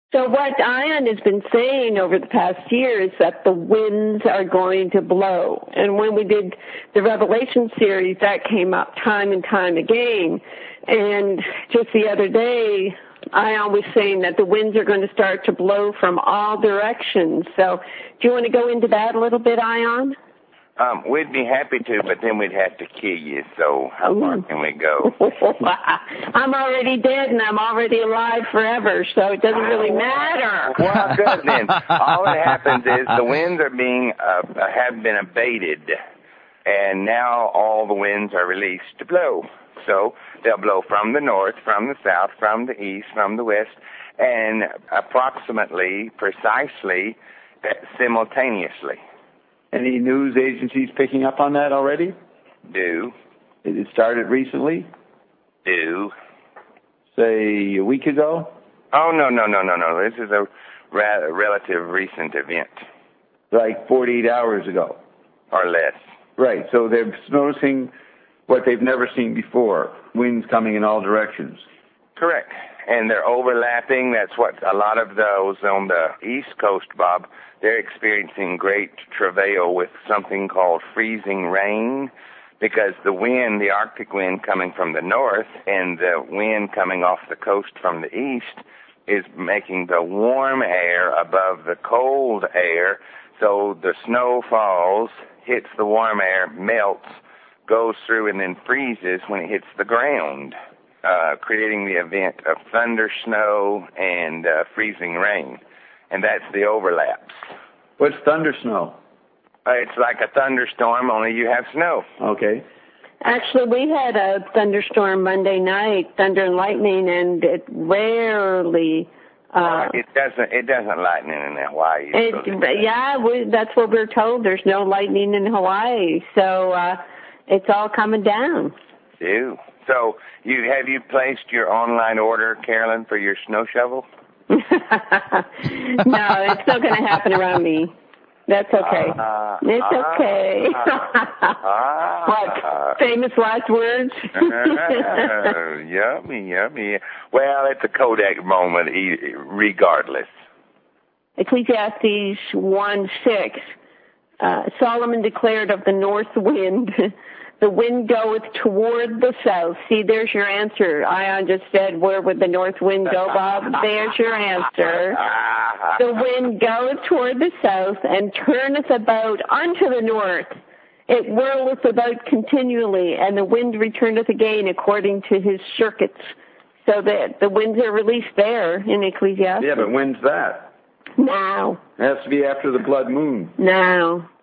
So what Ion has been saying over the past year is that the winds are going to blow. And when we did the Revelation series, that came up time and time again. And just the other day, Ion was saying that the winds are going to start to blow from all directions. So do you want to go into that a little bit, Ion? We'd be happy to, but then we'd have to kill you, so how far can we go? I'm already dead and I'm already alive forever, so it doesn't really matter. Well, good then. All that happens is the winds are have been abated, and now all the winds are released to blow. So they'll blow from the north, from the south, from the east, from the west, and precisely, simultaneously. Any news agencies picking up on that already? Do. It started recently? Do. Say a week ago? Oh, no. This is a relative recent event. Like 48 hours ago? Or less. Right, so they're noticing what they've never seen before, winds coming in all directions. Correct. And they're overlapping. That's what a lot of those on the East Coast, Bob, they're experiencing great travail with something called freezing rain because the wind, the Arctic wind coming from the north and the wind coming off the coast from the east is making the warm air above the cold air. So the snow falls, hits the warm air, melts, goes through and then freezes when it hits the ground, creating the event of thunder, snow, and freezing rain. And that's the overlaps. What's thunder snow? It's like a thunderstorm, only you have snow. Okay. Actually, we had a thunderstorm Monday night, thunder and lightning, and it rarely... it doesn't lightning in Hawaii. That's what we're told. There's no lightning in Hawaii, so it's all coming down. Ew. So have you placed your online order, Carolyn, for your snow shovel? No, it's not going to happen around me. That's okay. It's okay. What? Famous last words? Yummy. Well, it's a Kodak moment regardless. Ecclesiastes 1:6. Solomon declared of the north wind, the wind goeth toward the south. See, there's your answer. Ion just said, where would the north wind go, Bob? There's your answer. The wind goeth toward the south and turneth about unto the north. It whirleth about continually, and the wind returneth again according to his circuits. So that the winds are released there in Ecclesiastes. Yeah, but when's that? Now. It has to be after the blood moon. Now.